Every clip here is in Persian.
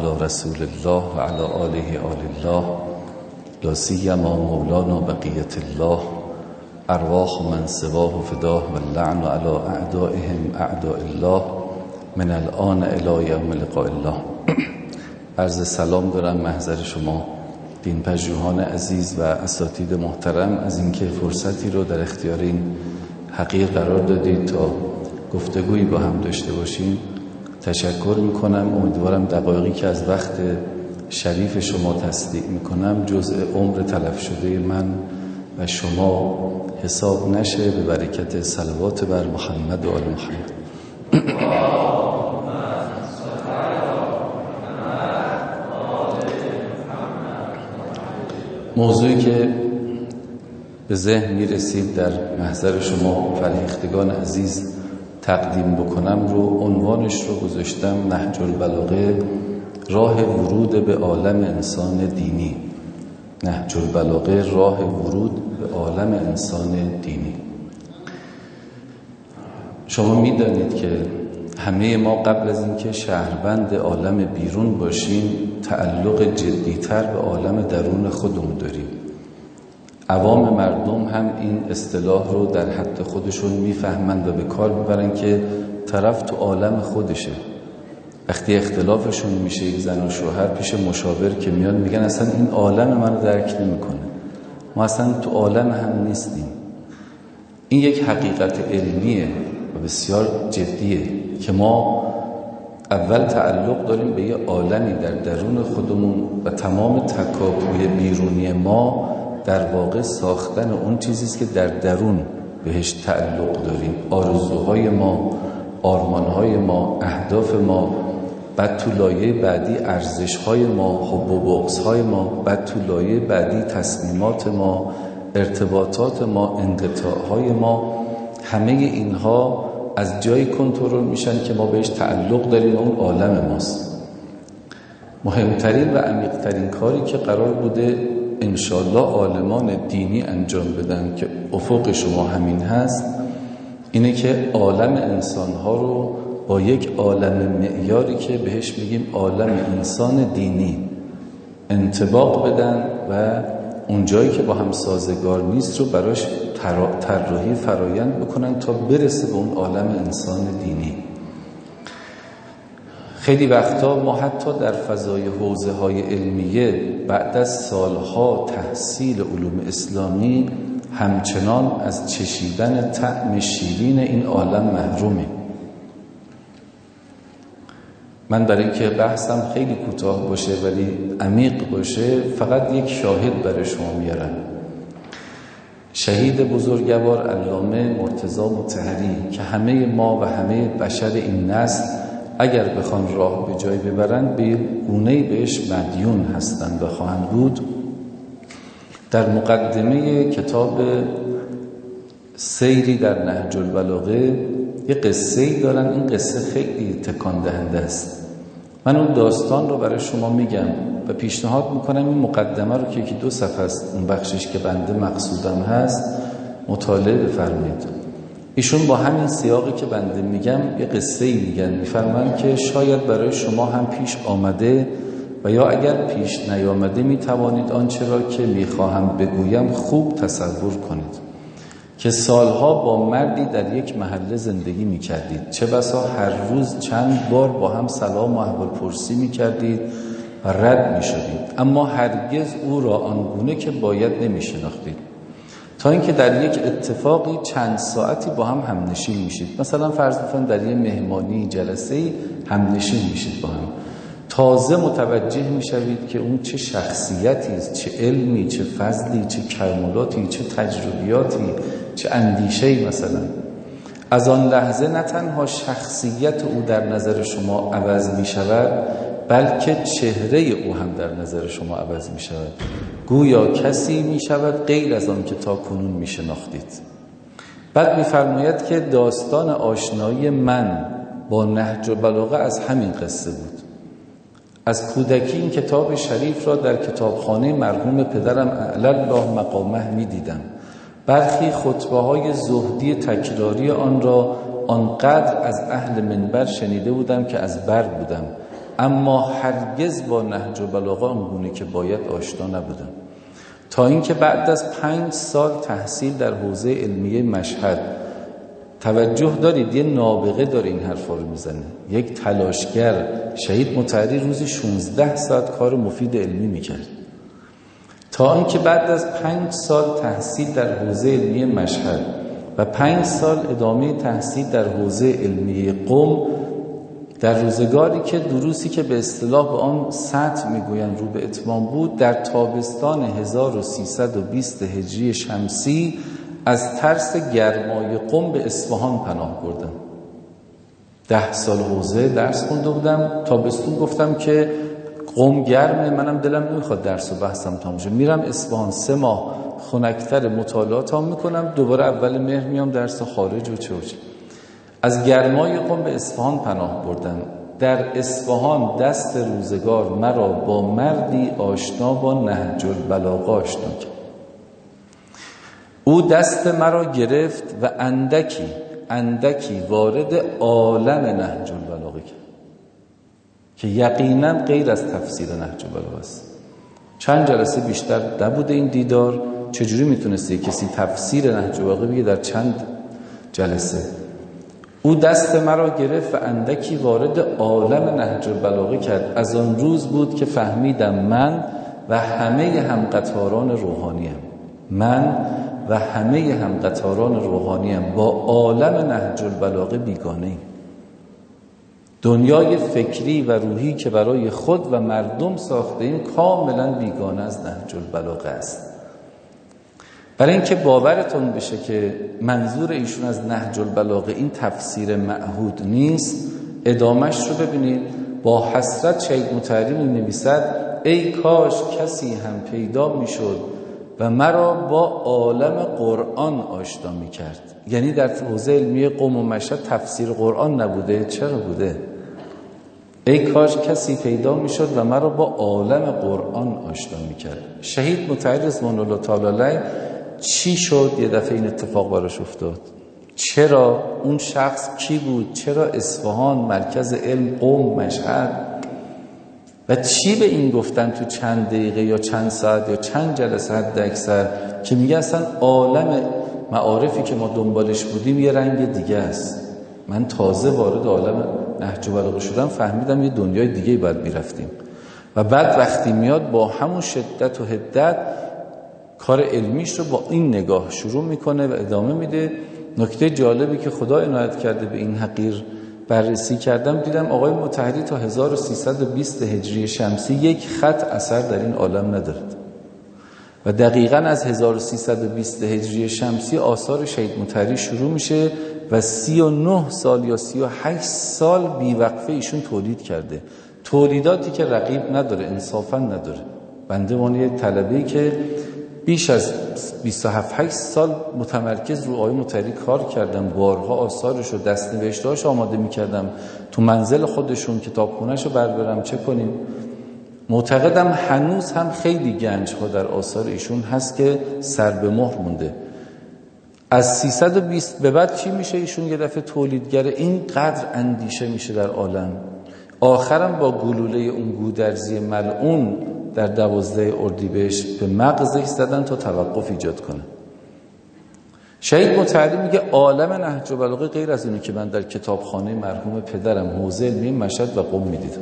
علی رسول الله و علی آله آل الله لا سیما مولانا بقیت الله ارواح من سواه فداه و اللعن علی اعدائهم اعداء الله من الان الی یوم لقاء الله. عرض سلام دارم محضر شما دین‌پژوهان عزیز و اساتید محترم از اینکه فرصتی رو در اختیار این حقیر قرار دادید تا گفتگویی با هم داشته باشیم. تشکر میکنم. امیدوارم دقایقی که از وقت شریف شما تصدیق میکنم جزء عمر تلف شده من و شما حساب نشه، به برکت صلوات بر محمد و آل محمد. موضوعی که به ذهن میرسید در محضر شما فرهیختگان عزیز تقدیم بکنم رو عنوانش رو گذاشتم نهج البلاغه، راه ورود به عالم انسان دینی. نهج البلاغه، راه ورود به عالم انسان دینی. شما میدانید که همه ما قبل از اینکه شهروند عالم بیرون باشیم تعلق جدی‌تر به عالم درون خودمون داریم. عوام مردم هم این اصطلاح رو در حد خودشون میفهمند و به کار میبرن که طرف تو عالم خودشه. وقتی اختلافشون میشه یک زن و شوهر پیش مشاور که میاد میگن اصلا این عالم منو درک نمیکنه، ما اصلا تو عالم هم نیستیم. این یک حقیقت علمیه و بسیار جدیه که ما اول تعلق داریم به یه عالمی در درون خودمون و تمام تکاپوی بیرونی ما در واقع ساختن اون چیزیست که در درون بهش تعلق داریم. آرزوهای ما، آرمانهای ما، اهداف ما، بعد تو لایه بعدی ارزشهای ما، حب و بغضهای ما، بعد تو لایه بعدی تصمیمات ما، ارتباطات ما، انقطاعهای ما. همه اینها از جایی کنترل میشن که ما بهش تعلق داریم و اون عالم ماست. مهمترین و عمیق‌ترین کاری که قرار بوده انشالله عالمان دینی انجام بدن که افق شما همین هست، اینه که عالم انسانها رو با یک عالم معیاری که بهش میگیم عالم انسان دینی انطباق بدن و اون جایی که با هم سازگار نیست رو براش طراحی فرایند بکنن تا برسه به اون عالم انسان دینی. خیلی وقتا ما حتی در فضای حوزه‌های علمیه بعد از سالها تحصیل علوم اسلامی همچنان از چشیدن طعم شیرین این عالم محرومیم. من برای اینکه بحثم خیلی کوتاه باشه ولی عمیق باشه فقط یک شاهد برای شما میارم. شهید بزرگوار علامه مرتضی مطهری که همه ما و همه بشر این نسل اگر بخوان راه به جای ببرن به گونه‌ای بهش مدیون هستند و خواهند بود، در مقدمه کتاب سیری در نهج البلاغه یه قصه‌ای دارن. این قصه خیلی تکان دهنده است. من اون داستان رو برای شما میگم و پیشنهاد میکنم این مقدمه رو که یکی 2 صفحه است اون بخشش که بنده مقصودم هست مطالعه بفرمایید. ایشون با همین سیاقی که بنده میگم یه قصه‌ای میگن، میفرمان که شاید برای شما هم پیش آمده و یا اگر پیش نیامده میتوانید آنچه را که میخواهم بگویم خوب تصور کنید. که سالها با مردی در یک محله زندگی میکردید، چه بسا هر روز چند بار با هم سلام و احوال پرسی میکردید و رد میشدید، اما هرگز او را آنگونه که باید نمیشناختید، تا اینکه در یک اتفاقی چند ساعتی با هم همنشین میشید. مثلا فرض بفرمایید در یک مهمانی جلسه‌ای همنشین میشید با هم، تازه متوجه میشوید که اون چه شخصیتی است، چه علمی، چه فضلی، چه کمالاتی، چه تجربیاتی، چه اندیشه‌ای. مثلا از آن لحظه نه تنها شخصیت او در نظر شما عوض میشود بلکه چهره او هم در نظر شما عوض میشود. گویا کسی میشود غیر از آن که تا کنون میشناختید. بعد میفرماید که داستان آشنایی من با نهج البلاغه از همین قصه بود. از کودکی این کتاب شریف را در کتابخانه مرحوم پدرم اعلی الله مقامه می‌دیدم. برخی خطبه‌های زهدی تکراری آن را آنقدر از اهل منبر شنیده بودم که از بر بودم، اما هرگز با نهج البلاغه اونگونه که باید آشنا نبودم، تا اینکه بعد از 5 سال تحصیل در حوزه علمیه مشهد، توجه دارید یه نابغه داره این حرفا رو میزنه، یک تلاشگر، شهید مطهری روزی 16 ساعت کار مفید علمی میکرد، تا اینکه بعد از 5 سال تحصیل در حوزه علمیه مشهد و 5 سال ادامه تحصیل در حوزه علمیه قم، در روزگاری که دروسی که به اصطلاح به آن سطح میگویند رو به اتمام بود، در تابستان 1320 هجری شمسی از ترس گرمای قم به اصفهان پناه بردم. 10 سال حوزه درس خونده بودم، تابستون گفتم که قم گرمه، منم دلم نمیخواد درس و بحثم تموم شه، میرم اصفهان 3 ماه خنک‌تر مطالعاتام میکنم، دوباره اول مهر میام درس خارج و چه. از گرمای قم به اصفهان پناه بردم. در اصفهان دست روزگار مرا با مردی آشنا با نهج البلاغه آشنا کرد. او دست مرا گرفت و اندکی وارد عالم نهج البلاغه کرد که یقینا غیر از تفسیر نهج البلاغه است. چند جلسه بیشتر نبوده این دیدار، چجوری میتونسته کسی تفسیر نهج البلاغه بگه در چند جلسه؟ او دست مرا گرفت و اندکی وارد عالم نهج البلاغه کرد. از آن روز بود که فهمیدم من و همه همقطاران روحانیم با عالم نهج البلاغه بیگانه ایم. دنیای فکری و روحی که برای خود و مردم ساخته ایم کاملا بیگانه از نهج البلاغه است. برای اینکه باورتون بشه که منظور ایشون از نهج البلاغه این تفسیر معهود نیست، ادامش رو ببینید. با حسرت شهید مطهری می‌نویسد ای کاش کسی هم پیدا میشد و مرا با عالم قرآن آشنا میکرد. یعنی در حوزه علمی قم و مشهد تفسیر قرآن نبوده، چرا بوده؟ ای کاش کسی پیدا میشد و مرا با عالم قرآن آشنا میکرد. شهید مطهری رضوان الله تعالی علیه چی شد یه دفعه این اتفاق براش افتاد؟ چرا؟ اون شخص کی بود؟ چرا اصفهان مرکز علم، قم، مشهد؟ و چی به این گفتن تو چند دقیقه یا چند ساعت یا چند جلسه حد اکثر که میگه اصلا عالم معارفی که ما دنبالش بودیم یه رنگ دیگه است. من تازه وارد عالم نهج البلاغه شدم، فهمیدم یه دنیای دیگه باید میرفتیم. و بعد وقتی میاد با همون شدت و حدت کار علمیش رو با این نگاه شروع میکنه و ادامه میده. نکته جالبی که خدا عنایت کرده به این حقیر بررسی کردم، دیدم آقای مطهری تا 1320 هجری شمسی یک خط اثر در این عالم ندارد و دقیقاً از 1320 هجری شمسی آثار شهید مطهری شروع میشه و 39 سال یا 38 سال بیوقفه ایشون تولید کرده، تولیداتی که رقیب نداره، انصافاً نداره. بنده وانی طلبه‌ای که بیش از 27-8 سال متمرکز رو آقای مطهری کار کردم، بارها آثارش و دست‌نوشته‌هاش آماده می‌کردم، تو منزل خودشون کتابخونه‌شو بربرم چه کنیم. معتقدم هنوز هم خیلی گنج‌ها در آثار ایشون هست که سر به مهر مونده. از 320 به بعد چی میشه؟ ایشون یه دفعه تولیدگر اینقدر اندیشه میشه در عالم، آخرم با گلوله اون گودرزی ملعون در 12 اردیبهشت به مغزش زدن تا توقف ایجاد کنه. شهید مطهری میگه عالم نهج البلاغه غیر از اینه که من در کتابخانه مرحوم پدرم حوزه علمی مشهد و قم میدیدم.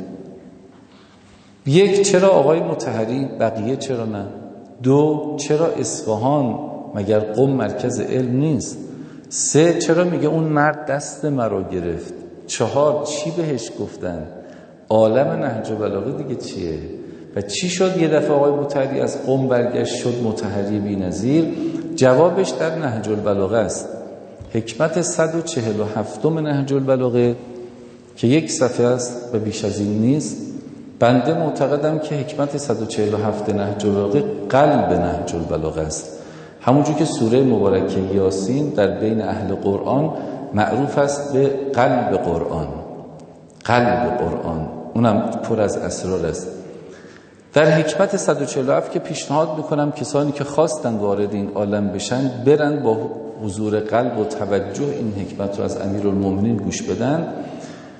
یک، چرا آقای مطهری، بقیه چرا نه؟ دو، چرا اصفهان، مگر قم مرکز علم نیست؟ سه، چرا میگه اون مرد دست مرا گرفت؟ چهار، چی بهش گفتن؟ عالم نهج البلاغه دیگه چیه؟ و چی شد یه دفعه آقای مطهری از قم برگشت شد مطهری بی‌نظیر؟ جوابش در نهج البلاغه است. حکمت 147 نهج البلاغه که یک صفحه است و بیش از این نیست. بنده معتقدم که حکمت 147 نهج البلاغه قلب نهج البلاغه است، همونجور که سوره مبارکه یاسین در بین اهل قرآن معروف است به قلب قرآن. قلب قرآن اونم پر از اسرار است. در حکمت 147 که پیشنهاد میکنم کسانی که خواستن وارد این عالم بشن برن با حضور قلب و توجه این حکمت رو از امیرالمومنین گوش بدن.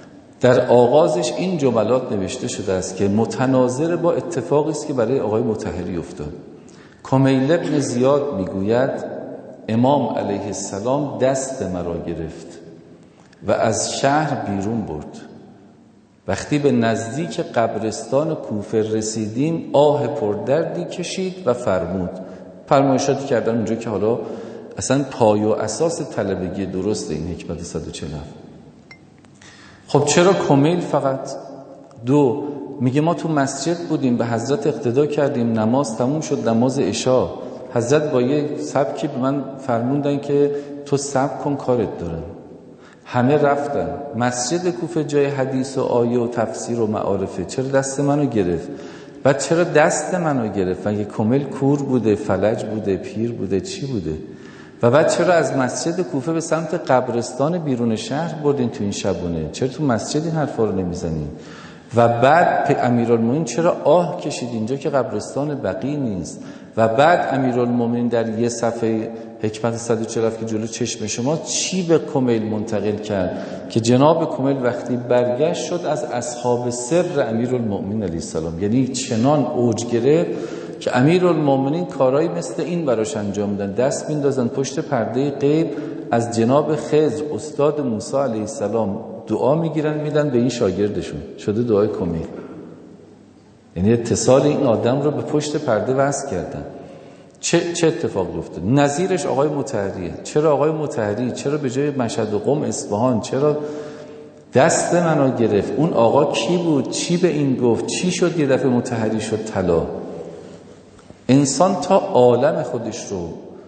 در آغازش این جملات نوشته شده است که متناظر با اتفاقی است که برای آقای مطهری افتاد. کمیل ابن زیاد میگوید امام علیه السلام دست مرا گرفت و از شهر بیرون برد. وقتی به نزدیک قبرستان کوفه رسیدیم آه پردردی کشید و فرمایشاتی کردن اونجا که حالا اصلا پای و اساس طلبگی درست این حکمت 147. خب چرا کمیل فقط؟ دو، میگه ما تو مسجد بودیم به حضرت اقتدا کردیم، نماز تموم شد، نماز عشا، حضرت با یه سبکی به من فرموندن که تو سبک کن کارت دارن. همه رفتن. مسجد کوفه جای حدیث و آیه و تفسیر و معارفه، چرا دست منو گرفت؟ بعد چرا دست منو گرفت؟ مگه کمیل کور بوده، فلج بوده، پیر بوده، چی بوده؟ و بعد چرا از مسجد کوفه به سمت قبرستان بیرون شهر بردین تو این شبونه؟ چرا تو مسجد این حرفا رو نمیزنین؟ و بعد امیرالمومنین چرا آه کشید اینجا که قبرستان بقیع نیست؟ و بعد امیرالمومنین در یه صفحه حکمت 147 که جلو چشم شما چی به کمیل منتقل کرد که جناب کمیل وقتی برگشت شد از اصحاب سر امیرالمومنین علیه السلام، یعنی چنان اوج گرفت که امیرالمومنین کارایی مثل این براش انجام میدن، دست میندازن پشت پرده غیب از جناب خضر استاد موسی علیه السلام دعا میگیرن میدن به این شاگردشون، شده دعای کمیل. یعنی اتصال این آدم رو به پشت پرده وصل کردن. چه اتفاق افتاد؟ نظیرش آقای مطهریه. چرا آقای مطهری؟ چرا به جای مشهد و قم اصفهان؟ چرا دست منو گرفت؟ اون آقا کی بود؟ چی به این گفت؟ چی شد یه دفعه مطهری شد طلا؟ انسان تا عالم خودش رو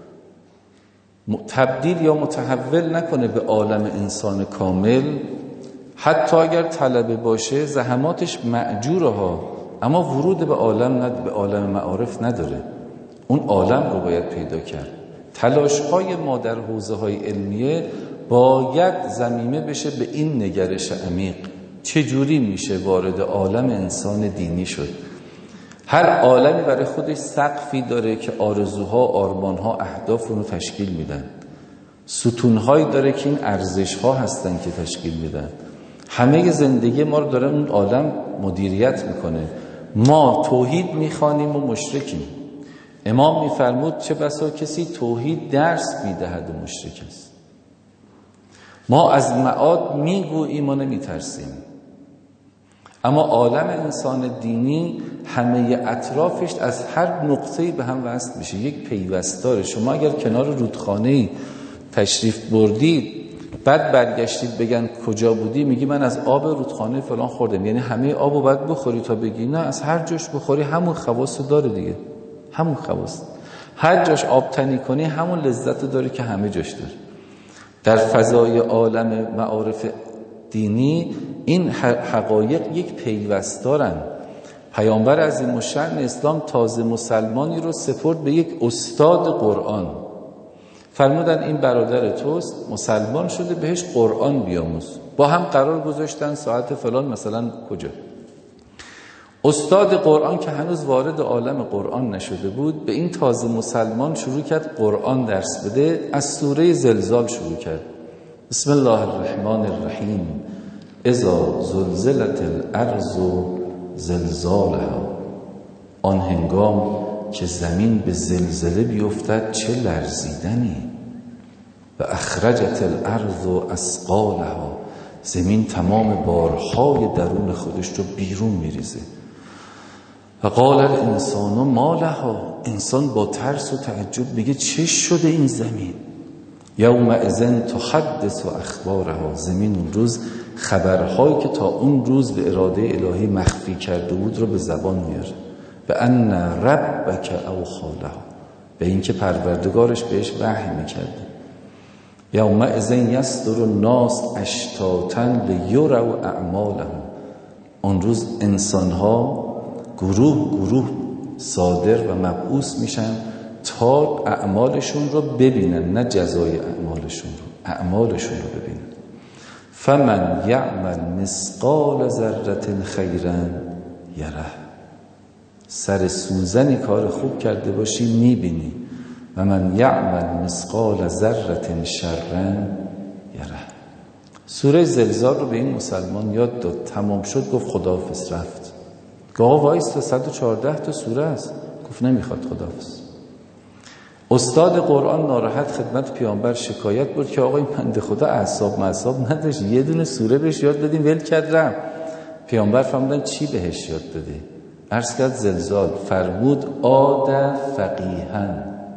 تبدیل یا متحول نکنه به عالم انسان کامل، حتی اگر طلبه باشه زحماتش معجوره ها، اما ورود به عالم معارف نداره. اون عالم رو باید پیدا کرد. تلاش‌های ما در حوزه‌های علمیه باید ضمیمه بشه به این نگرش عمیق، چجوری میشه وارد عالم انسان دینی شد. هر عالمی برای خودش سقفی داره که آرزوها، آرمانها، اهداف رو تشکیل میدن. ستونهایی داره که این ارزشها هستن که تشکیل میدن. همه زندگی ما رو داره اون عالم مدیریت میکنه. ما توحید میخوانیم و مشرکیم. امام میفرمود چه بسا کسی توحید درس میدهد و مشرک است. ما از معاد میگوییم و نمیترسیم، اما عالم انسان دینی همه اطرافش از هر نقطه‌ای به هم وصل میشه، یک پیوستاره. شما اگر کنار رودخانه‌ای تشریف بردید بعد برگشتید بگن کجا بودی، میگی من از آب رودخانه فلان خوردم، یعنی همه آبو باید بخوری تا بگی نه، از هر جاش بخوری همون خواص داره دیگه، همون خواص. هر جاش آب تنی کنی همون لذت داره که همه جاش داره. در فضای عالم معارف دینی این حقایق یک پیوستارن. پیامبر عظیم الشأن اسلام تازه مسلمانی رو سپرد به یک استاد قرآن. فرمودن این برادر توست، مسلمان شده، بهش قرآن بیاموز. با هم قرار گذاشتن ساعت فلان مثلا کجا. استاد قرآن که هنوز وارد عالم قرآن نشده بود به این تازه مسلمان شروع کرد قرآن درس بده. از سوره زلزال شروع کرد. بسم الله الرحمن الرحیم اذا زلزلت الارض زلزالها. آن هنگام که زمین به زلزله بیفتد چه لرزیدنی. و اخرجت الارض اثقالها. زمین تمام بارهای درون خودش رو بیرون میریزه. و قال الانسان ما لها. انسان با ترس و تعجب میگه چه شده این زمین. یومئذ تحدث اخبارها. زمین اون روز خبرهایی که تا اون روز به اراده الهی مخفی کرده بود رو به زبان میاره. به ان ربک اوحی لها. به اینکه پروردگارش بهش وحی میکرده. یومئذ یصدر الناس اشتاتا لیروا اعمالهم. اون روز انسانها گروه صادر و مبعوث میشن تا اعمالشون رو ببینن، نه جزای اعمالشون رو، اعمالشون رو ببینن. فمن یعمل مثقال ذره خیرا یره. سر سوزنی کار خوب کرده باشی میبینی. و من یعمل مثقال ذره شرا یره. سوره زلزال رو به این مسلمان یاد داد، تمام شد گفت خداحافظ، رفت. آقا وایستا 114 تا سوره است. گفت نمیخواد، خداحافظ. استاد قرآن ناراحت خدمت پیامبر شکایت بود که آقا این بنده خدا اعصاب نداشت، یه دونه سوره بهش یاد دادیم ول کرد رفت. پیامبر فرمودن چی بهش یاد دادی؟ عرض کرد زلزال. فرمود عاد فقیها.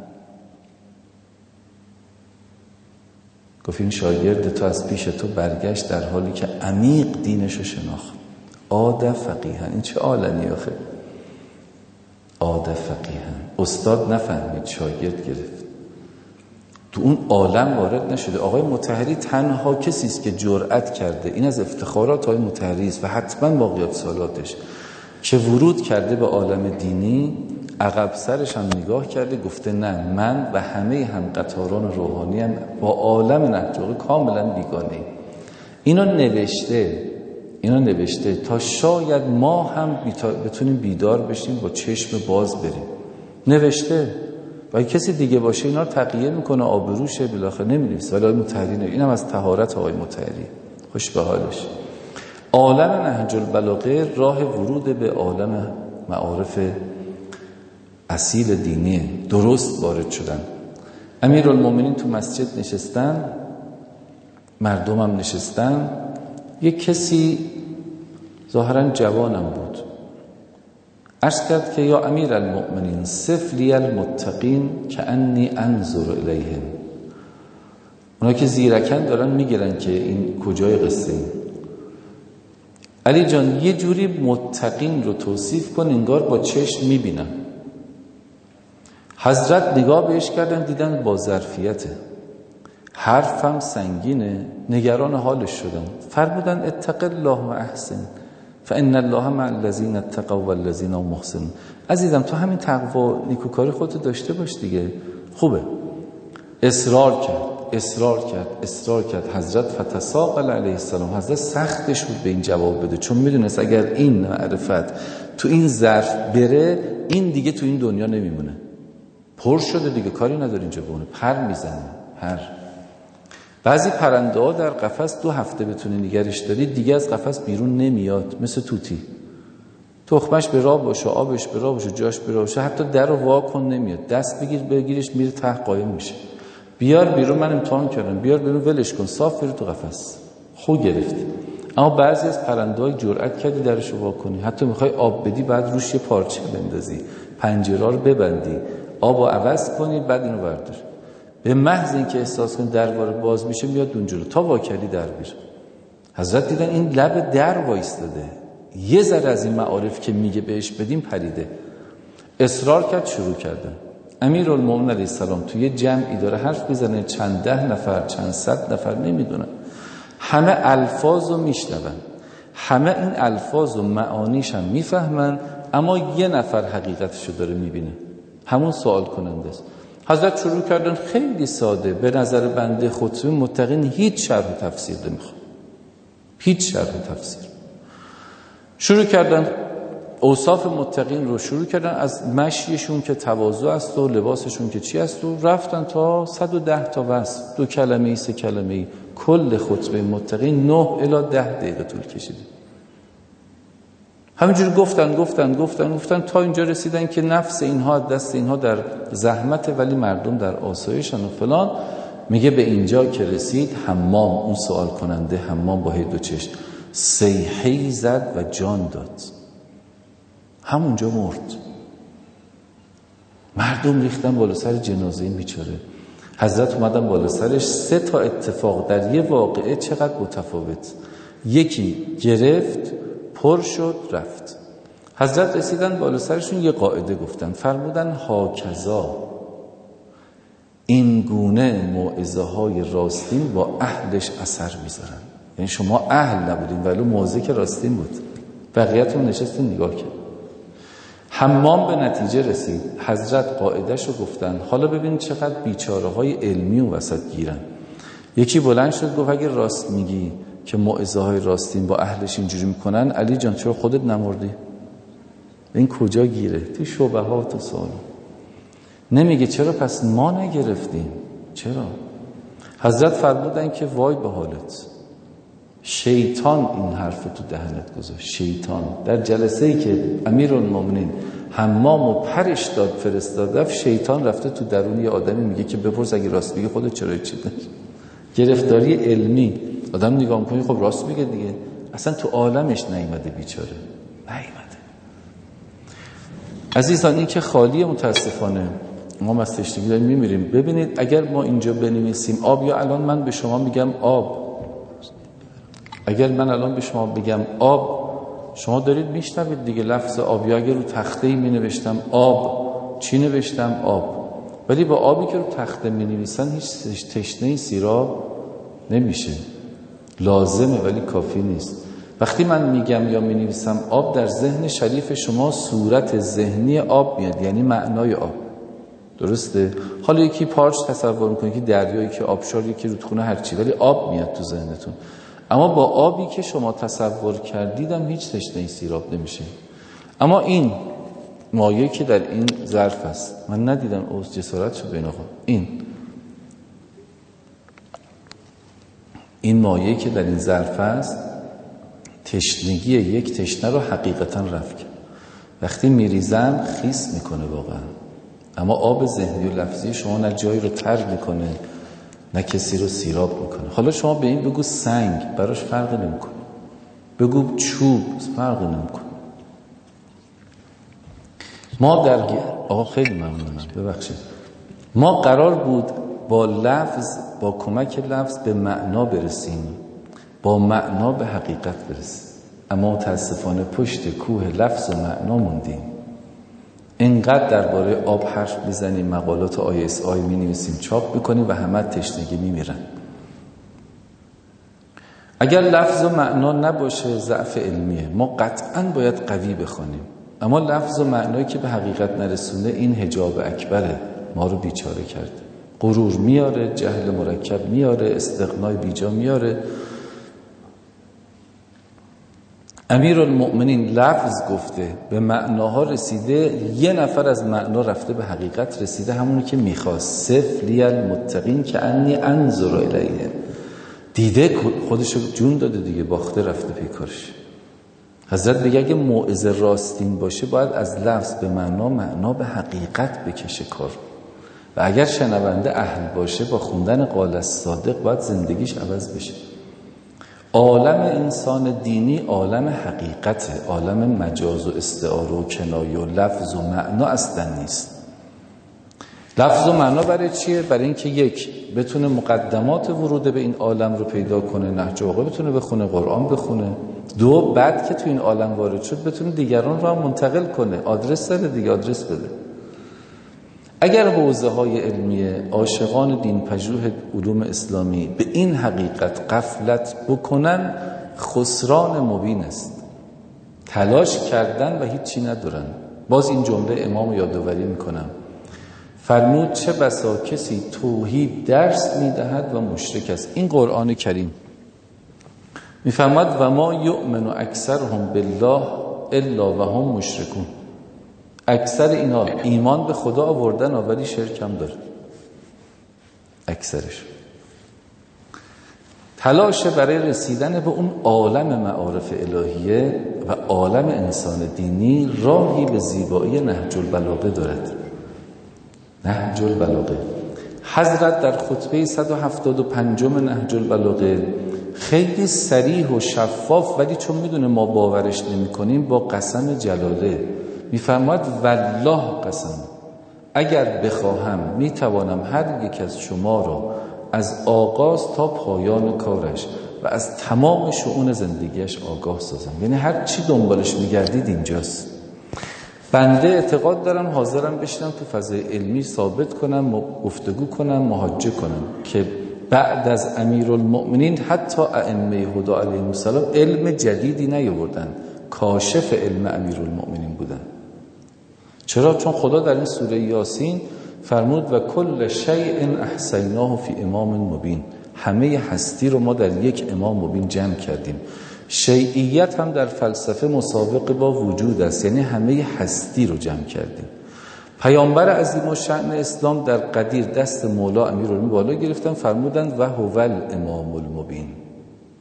گفت این شاگرد تو از پیش تو برگشت در حالی که عمیق دینشو شناخت. عاد فقیها. این چه عالمی آخه؟ عاد فقیها. استاد نفهمید، شاگرد گرفت. تو اون عالم وارد نشده. آقای مطهری تنها کسی است که جرأت کرده، این از افتخارات آقای مطهری است و حتما باقیات سالاتش، که ورود کرده به عالم دینی، عقب سرش هم نگاه کرده گفته نه، من و همه هم قطاران روحانی هم با عالم نهج کاملا بیگانه. اینو نوشته تا شاید ما هم بتونیم بیدار بشیم، با چشم باز بریم. نوشته و کسی دیگه باشه اینا رو تقیه میکنه، آبروشه، بالاخره نمی‌نویسه. ولی آقای مطهری اینم از طهارت آقای مطهری. خوش به حالش. عالم نهج البلاغه راه ورود به عالم معارف اصیل دینیه. درست وارد شدن. امیرالمومنین تو مسجد نشستن، مردم هم نشستن. یک کسی ظاهرا جوانم بود، عرض کرد که یا امیرالمؤمنین صف لی المتقین کأنی انظر الیهم. اونا که زیرکن دارن میگیرن که این کجای قصه این. علی جان یه جوری متقین رو توصیف کن انگار با چشم میبینن. حضرت نگاه بهش کردن، دیدن با ظرفیته، حرفم سنگینه، نگران حالش شدن. فرمودن اتق الله و احسن فان الله مع الذین اتقوا والذین هم محسنون. عزیزم تو همین تقوا و نیکوکاری خودت داشته باش دیگه، خوبه. اصرار کرد. حضرت فتساقل علیه السلام، حضرت سختش بود به این جواب بده، چون میدونست اگر این معرفت تو این ظرف بره، این دیگه تو این دنیا نمیمونه، پر شده دیگه، کاری نداره اینجا بونه، پر میزنه. بعضی پرنده ها در قفس 2 هفته بتونی نگرش داری دیگه از قفس بیرون نمیاد، مثل توتی. تخمش به راه باشه، آبش به راه باشه، جاش به راه باشه، حتی در رو وا کن نمیاد، دست بگیرش میره ته قایم میشه. بیار بیرون، من امتحان کردم، بیار بیرون ولش کن، صاف بره تو قفس، خوب گرفتی. اما بعضی از پرنده‌ها جرأت کردی درش رو وا کنی، حتی میخوای آب بدی بعد روش یه پارچه بندازی، پنجره رو ببندی، آبو عوض کنی، بعد اینو بردار. به محض اینکه احساس کنی در باز میشه میاد اونجا تا واکلی در بیره. حضرت دیدن این لب در وایستاده، یه ذره از این معارف که میگه بهش بدیم پریده. اصرار کرد، شروع کردن. امیرالمومنین علیه السلام توی یه جمعی داره حرف میزنه، چند 10 نفر چند 100 نفر نمیدونن، همه الفاظو میشنون، همه این الفاظو معانیش هم میفهمن، اما یه نفر حقیقتشو داره میبینه، همون سوال کننده است. حضرت شروع کردن خیلی ساده، به نظر بنده خطبه متقین هیچ شرح و تفسیر نمیخواد، هیچ شرح و تفسیر. شروع کردن اوصاف متقین رو شروع کردن، از مشیشون که تواضع است و لباسشون که چی است، و رفتن تا 110 تا وصف، 2 کلمه 3 کلمه. کل خطبه متقین 9 الی 10 دقیقه طول کشید. همینجوری گفتن تا اینجا رسیدن که نفس اینها دست اینها در زحمت، ولی مردم در آسایشن و فلان. میگه به اینجا که رسید، حمام، اون سوال کننده حمام با 2 چشم صیحه‌ای زد و جان داد، همونجا مرد. مردم ریختن بالا سر جنازه این بیچاره. حضرت اومدن بالا سرش. 3 تا اتفاق در یه واقعه چقدر متفاوت. یکی گرفت، پر شد، رفت. حضرت رسیدن بالا سرشون، یه قاعده گفتن، فرمودن هاکذا، این گونه موعظه های راستین با اهلش اثر میذارن. یعنی شما اهل نبودین ولی موعظه که راستین بود، بقیه‌تون نشستین نگاه کرد. حمام به نتیجه رسید. حضرت قاعده‌شو گفتن. حالا ببین چقدر بیچاره‌های علمی اون وسط گیرن. یکی بلند شد گفت اگه راست میگی که موعظه های راستین با اهلش اینجوری میکنن، علی جان چرا خودت نمردی؟ این کجا گیره؟ تو شبهات و سوال. نمیگه چرا پس ما نگرفتیم؟ چرا؟ حضرت فرمودن که وای به حالت، شیطان این حرف تو دهنت گذاشت. شیطان در جلسه‌ای که امیرالمومنین حمام و پرش داد فرستاد، شیطان رفته تو درون یه آدمی میگه که بپرس اگه راست بگه خودت چرا چی داری. گرفتاری علمی. آدم نگاه می‌کنی خب راست میگه دیگه، اصلا تو عالمش نیامده بیچاره، نیامده. عزیزان این که خالی متاسفانه ما از تشنگی داریم میمیریم. ببینید اگر ما اینجا بنویسیم آب، یا الان من به شما میگم آب، اگر من الان به شما بگم آب، شما دارید میشنوید دیگه لفظ آب. یا اگر رو تخته‌ای می نوشتم آب، چی نوشتم آب، ولی با آبی که رو تخته می نویسن هیچ تشنه‌ای سیراب نمیشه. لازمه ولی کافی نیست. وقتی من میگم یا می نویسم آب، در ذهن شریف شما صورت ذهنی آب میاد، یعنی معنای آب. درسته؟ حالا یکی پارچ تصور میکنه که دریایی که آبشار، یکی رودخونه، هرچی، ولی آب میاد تو ذهنتون. اما با آبی که شما تصور کردیدم هیچ تشنه‌ای سیراب نمیشه. اما این مایه که در این ظرف است، من ندیدم اوز جسارتشو بین آقا، این مایه که در این ظرف است تشنگی یک تشنه رو حقیقتا رفع کرد. وقتی میریزم خیس میکنه واقعا، اما آب ذهنی و لفظی شما نه جایی رو تر میکنه نه کسی رو سیراب میکنه. حالا شما به این بگو سنگ، براش فرق نمیکنه. بگو چوب، فرق نمیکنه. ما در خیلی ممنونم، ببخشید. ما قرار بود با لفظ، با کمک لفظ به معنا برسیم، با معنا به حقیقت برسیم، اما متاسفانه پشت کوه لفظ و معنا موندیم. اینقدر درباره آب حرف میزنیم، مقالات ISI مینویسیم، چاپ میکنیم و همه تشنگی میمیرن. اگر لفظ و معنا نباشه ضعف علمیه. ما قطعاً باید قوی بخونیم، اما لفظ و معنایی که به حقیقت نرسونه این حجاب اکبره، ما رو بیچاره کرده. غرور میاره، جهل مرکب میاره، استغنای بیجا میاره. امیرالمؤمنین لفظ گفته، به معناها رسیده، یه نفر از معنا رفته به حقیقت رسیده، همونی که میخواست. صف لی المتقین که انی انظر الیه، دیده خودشو جون داده دیگه، باخته رفته پیکارش. حضرت بگه اگه موعظه راستین باشه باید از لفظ به معنا به حقیقت بکشه کار، و اگر شنونده اهل باشه با خوندن قال الصادق باید زندگیش عوض بشه. عالم انسان دینی عالم حقیقته، عالم مجاز و استعاره و کنایه و لفظ و معنا اصلا نیست. لفظ و معنا برای چیه؟ برای اینکه یک بتونه مقدمات ورود به این عالم رو پیدا کنه، نهج آقا بتونه بخونه، قرآن بخونه. دو، بعد که تو این عالم وارد شد بتونه دیگران رو هم منتقل کنه. آدرس داره دیگه، آدرس بده. اگر حوزه‌های علمی عاشقان دین پژوه علوم اسلامی به این حقیقت غفلت بکنن، خسران مبین است. تلاش کردن و هیچی ندارن. باز این جمله امام یادآوری میکنم، فرمود چه بسا کسی توحید درس میدهد و مشرک است. این قرآن کریم میفرماد و ما یؤمن اکثرهم بالله الا و هم مشرکون. اکثر اینا ایمان به خدا آوردن ولی شرک هم داره. اکثرش تلاش برای رسیدن به اون عالم معارف الهیه و عالم انسان دینی راهی به زیبایی نهج البلاغه دارد. نهج البلاغه حضرت در خطبه 175 نهج البلاغه خیلی صریح و شفاف، ولی چون میدونه ما باورش نمی کنیم با قسم جلاله میفرماید والله قسم اگر بخواهم میتوانم هر یک از شما را از آغاز تا پایان کارش و از تمام شؤون زندگیش آگاه سازم. یعنی هر چی دنبالش میگردید اینجاست. بنده اعتقاد دارم حاضرم بشینم تو فضای علمی ثابت کنم، گفتگو کنم، محاجه کنم که بعد از امیرالمؤمنین حتی ائمه هدی علیهم السلام علم جدیدی نیاوردن، کاشف علم امیرالمؤمنین بودن. چرا؟ چون خدا در این سوره یاسین فرمود و کل شیء احصیناه فی امام مبین. همه هستی رو ما در یک امام مبین جمع کردیم. شیعیت هم در فلسفه مسابقه با وجود است، یعنی همه هستی رو جمع کردیم. پیامبر عظیم الشأن اسلام در قدیر دست مولا امیرالمومنین بالا گرفتن، فرمودند و هو الامام المبین.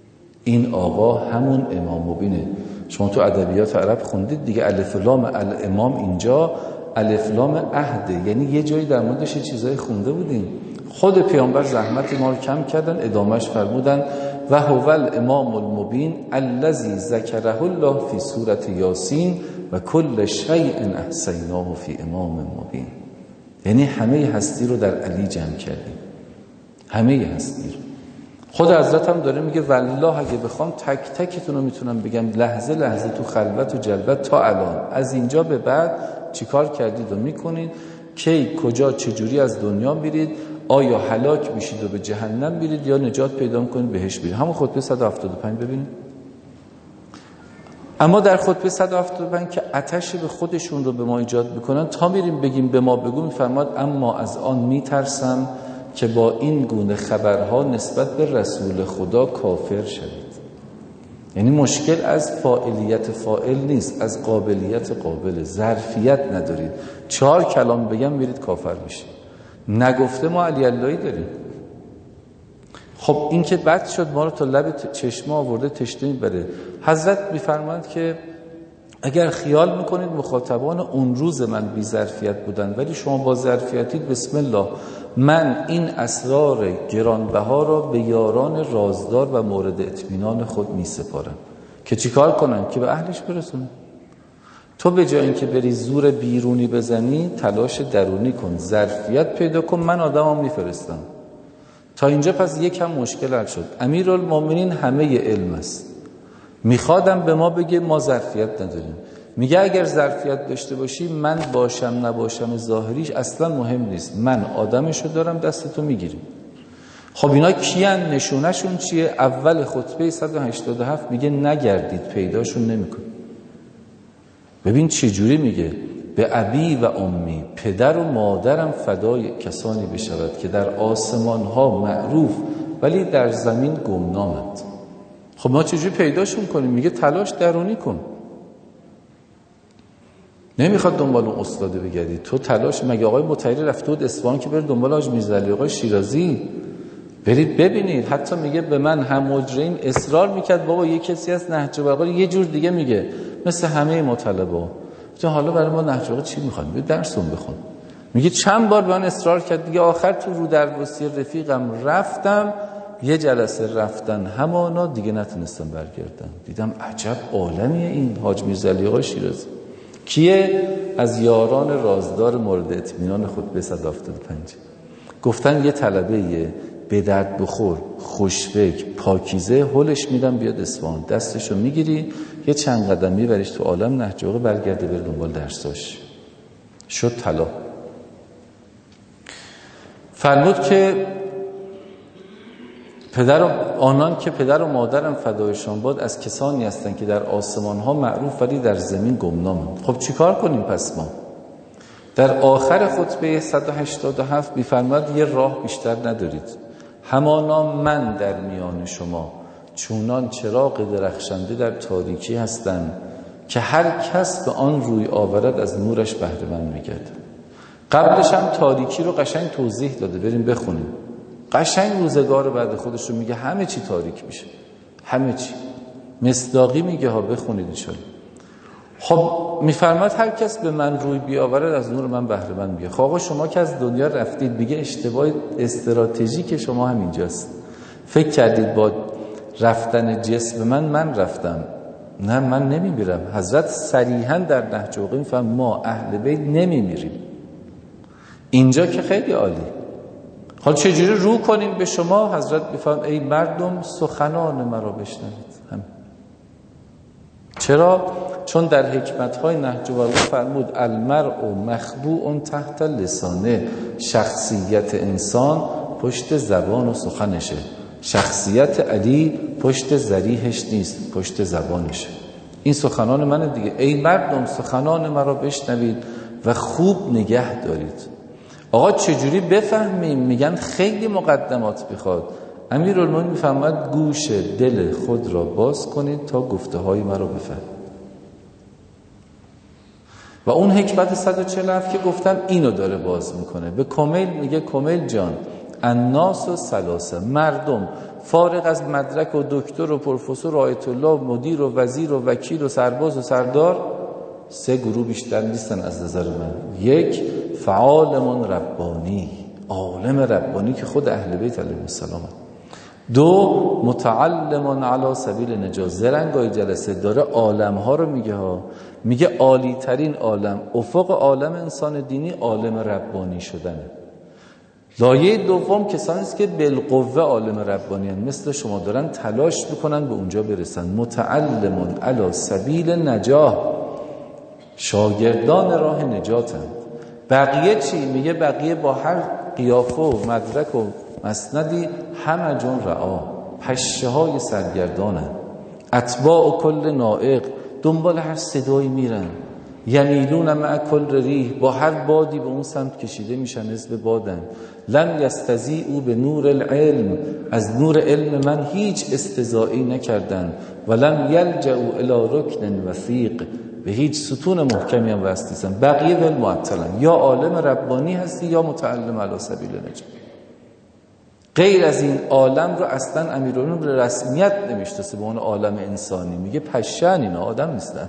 این آقا همون امام مبینه. شما تو ادبیات عرب خوندید دیگه، الف لام الامام اینجا الف لام عهده، یعنی یه جایی در موردش چیزای خونده بودیم. خود پیامبر زحمت ما رو کم کردن، ادامهش فرمودن و هو الامام المبین الذی ذکره الله فی سورة یاسین و کل شیء احصیناه فی امام مبین. یعنی همه هستی رو در علی جمع کردیم، همه هستی رو. خود حضرت هم داره میگه والله اگه بخوام تک تکتون رو میتونم بگم لحظه لحظه تو خلوت و جلوت تا الان، از اینجا به بعد چیکار کردید و میکنید، کی کجا چجوری از دنیا میرید، آیا هلاک میشید و به جهنم میرید یا نجات پیدا میکنید بهش میرید. همون خطبه 175 ببینید. اما در خطبه 175 که آتش به خودشون رو به ما ایجاد میکنن، تا میریم بگیم به ما بگو، میفرماد اما از آن میترسم که با این گونه خبرها نسبت به رسول خدا کافر شدید. یعنی مشکل از فاعلیت فاعل نیست، از قابلیت قابل، ظرفیت ندارید. 4 کلام بگم میرید کافر میشید. نگفته ما علی اللهی داریم. خب این که بد شد ما رو تا لب چشمه آورده، تشنه میبره. حضرت میفرماند که اگر خیال میکنید مخاطبان اون روز من بی ظرفیت بودن ولی شما با ظرفیتید، بسم الله، من این اسرار گرانبها را به یاران رازدار و مورد اطمینان خود میسپارم که چیکار کنن؟ که به اهلش برسونن. تو به جای اینکه بری زور بیرونی بزنی، تلاش درونی کن، ظرفیت پیدا کن، من آدمم میفرستم. تا اینجا پس یکم مشکل حل شد. امیرالمومنین همه علم است، میخوادم به ما بگه ما ظرفیت نداریم. میگه اگر ظرفیت داشته باشی، من باشم نباشم ظاهریش اصلا مهم نیست، من آدمشو دارم، دستتو میگیریم. خب اینا کیان؟ نشونشون چیه؟ اول خطبه 187 میگه نگردید، پیداشون نمیکن. ببین چه جوری میگه، به ابی و امی، پدر و مادرم فدای کسانی بشود که در آسمان ها معروف ولی در زمین گمنامند. خب ما چجوری پیداشون کنیم؟ میگه تلاش درونی کن. نمیخواد دنبال اون استاده بگردی، تو تلاش. مگه آقای مطهری رفته بود اصفهان که بره دنبال حاج میرزا آقای شیرازی؟ برید ببینید. حتی میگه به من هم مجرم اصرار میکرد بابا یه کسی از نهج البلاغه یه جور دیگه میگه، مثل همه مطالبا. تو حالا برای ما نهج البلاغه چی میخوان؟ بیا درسون بخون. میگه چند بار به من اصرار کرد دیگه، آخر تو رو درواسی رفیقم رفتم، یه جلسه رفتن همانا دیگه نتونستم برگردم. دیدم عجب عالمیه این حاج میرزا آقای شیرازی. کیه؟ از یاران رازدار مورد اطمینان خطبه 175. گفتن یه طلبه به درد بخور، خوشفکر، پاکیزه، هولش میدم بیاد اصفهان، دستشو میگیری یه چند قدم میبریش تو عالم نهج البلاغه، برگرده بره دنبال درساش. شد طلا. فرمود که آنان که پدر و مادرم فدایشان باد از کسانی هستند که در آسمان ها معروف ولی در زمین گمنامند. خب چیکار کنیم پس ما؟ در آخر خطبه 187 میفرماد یه راه بیشتر ندارید، همانا من در میان شما چونان چراغ درخشنده در تاریکی هستم که هر کس به آن روی آورد از نورش بهره مند میگرد. قبلش هم تاریکی رو قشنگ توضیح داده، بریم بخونیم. قشنگ روزگار بعد خودش رو میگه همه چی تاریک میشه، همه چی مصداقی میگه ها، بخونید انشالله. خب میفرماد هر کس به من روی بیاورد از نور من بهره مند میگه. خب آقا شما که از دنیا رفتید، میگه اشتباه استراتژیک شما همینجاست. فکر کردید با رفتن جسم من رفتم. نه، من نمیمیرم. حضرت صریحا در نهج البلاغه میفرماد ما اهل بیت نمیمیریم. اینجا که خیلی عالی. حالا چجوری رو کنیم به شما؟ حضرت میفرماد ای مردم سخنان مرا بشنوید. چرا؟ چون در حکمت‌های نهج البلاغه فرمود المرء مخبوء تحت لسانه، شخصیت انسان پشت زبان و سخنشه. شخصیت علی پشت ذریحش نیست، پشت زبانشه. این سخنان منه دیگه. ای مردم سخنان مرا بشنوید و خوب نگه دارید. آقا چجوری بفهمیم؟ میگن خیلی مقدمات میخواد. امیرالمومنین میفرماید گوش دل خود را باز کنید تا گفته های مرا بفهمید. و اون حکمت 147 که گفتم اینو داره باز میکنه. به کمیل میگه کمیل جان الناس و ثلاثه، مردم فارغ از مدرک و دکتر و پروفسور و آیت الله و مدیر و وزیر و وکیل و سرباز و سردار، 3 گروه بیشتر نیستن از نظر من. 1 فعالم ربانی، عالم ربانی که خود اهل بیت علیهم السلام. 2 متعلم علی سبیل نجات، زرنگای جلسه داره عالم‌ها رو میگه ها، میگه عالی ترین عالم، افق عالم انسان دینی عالم ربانی شدنه. لایه دوم کسانی است که بالقوه عالم ربانی هستند، مثل شما دارن تلاش میکنن به اونجا برسن. متعلم علی سبیل نجات، شاگردان راه نجاتند. بقیه چی؟ میگه بقیه با هر قیافه و مدرک و مسندی همجون رعا، پشه های سرگردانند. اتباع و کل نائق، دنبال هر صدایی میرن. یمیلون مع کل ریح، با هر بادی به اون سمت کشیده میشن، حزب بادن. لم یستضیئوا به نور العلم، از نور علم من هیچ استضائی نکردن. ولم یلجئوا الی رکن وثیق، به هیچ ستون محکمی هم وصل نیستن. بقیه ول معطلن، یا عالم ربانی هستی یا متعلم علی سبیل نجات. غیر از این عالم رو اصلا امیرالمومنین به رسمیت نمیشناسه به اون عالم انسانی، میگه پشن، اینا آدم نیستن.